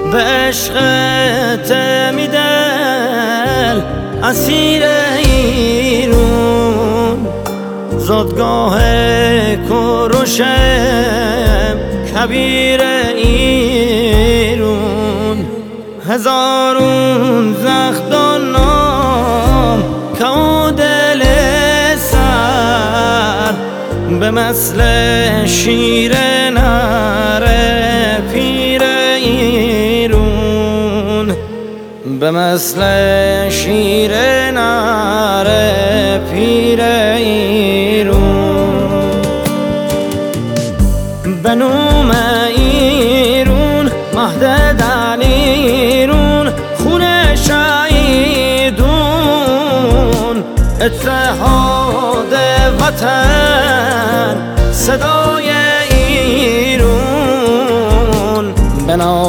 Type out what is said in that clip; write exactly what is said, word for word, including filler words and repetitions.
به عشقت میدل اسیر ایرون زادگاه کروشم کبیر ایرون هزارون زخدان نام که او دل سر به مثل شیر نره پیر ایرون به مثل شیر نره پیر ایرون به نوم ایرون مهد دلیرون خون شهیدون اتحاد وطن صدای ایرون بنا